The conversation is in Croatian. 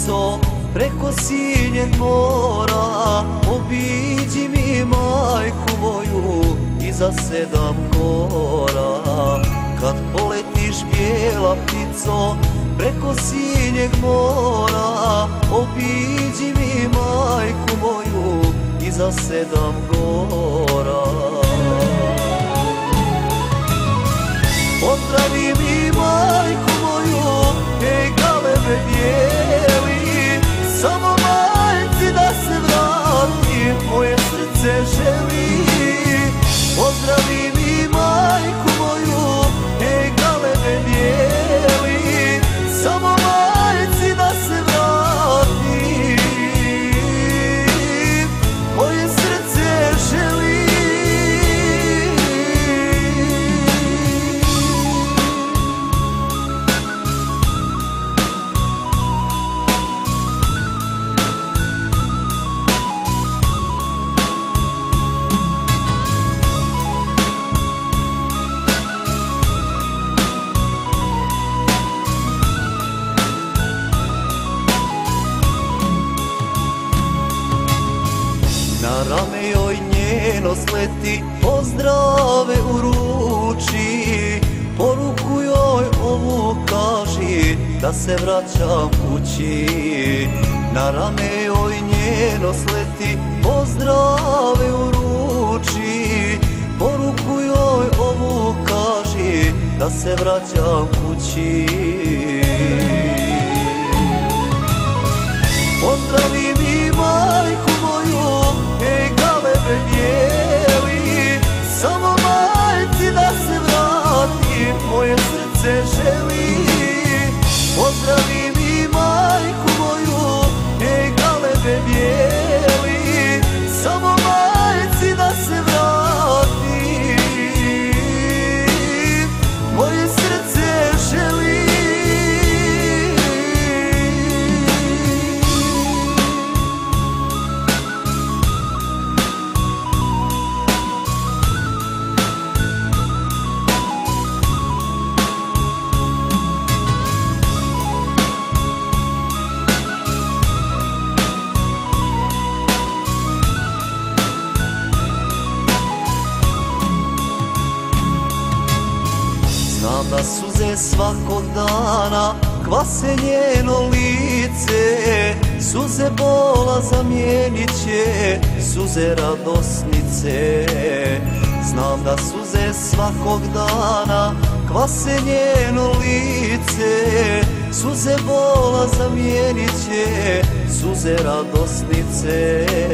ptico preko sinjeg mora, obiđi mi majku moju iza 7 gora. Kad poletiš bijela ptico preko sinjeg mora, obiđi mi majku moju iza 7 gora. Pozdravi mi majku moju, ej galebe bijeli, samo majci da se vratim, moje srce želi. Pozdravi mi majku moju, ej galebe bijeli, samo majci da se vratim, moje srce želi. Na rame joj njeno sleti, pozdrave uruči, poruku joj ovu kaži, da se vraćam kući. Na rame joj njeno sleti, pozdrave uruči, poruku joj ovu kaži, da se vraćam kući. Pozdravi mi majku moju, ej galebe bijeli, samo majci da se vratim, moje srce želi. Pozdravi mi majku moju, ej galebe bijeli, samo majci da se vratim, moje srce želi. Znam da suze svakog dana kvase njeno lice, suze bola zamijenit će suze radosnice. Znam da suze svakog dana kvase njeno lice, suze bola zamijenit će suze radosnice.